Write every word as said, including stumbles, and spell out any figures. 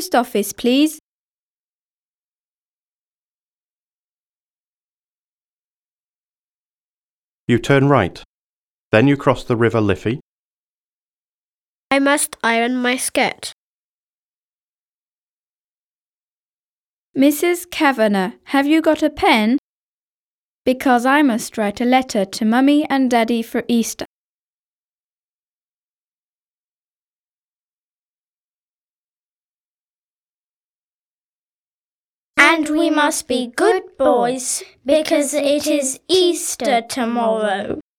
post office, please? You turn right. Then you cross the River Liffey. I must iron my skirt. Missus Kavanagh, have you got a pen? Because I must write a letter to Mummy and Daddy for Easter. And we must be good boys, because it is Easter tomorrow.